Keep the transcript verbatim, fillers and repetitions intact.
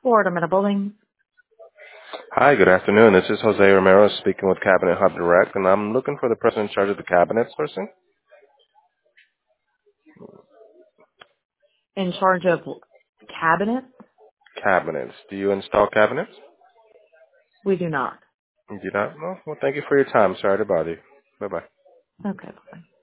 Florida Metal Building. Hi, good afternoon. This is Jose Romero speaking with Cabinet Hub Direct, and I'm looking for the person in charge of the cabinets person. In charge of cabinet? Cabinets. Do you install cabinets? We do not. You do not? No? Well, thank you for your time. Sorry to bother you. Bye-bye. Okay, bye.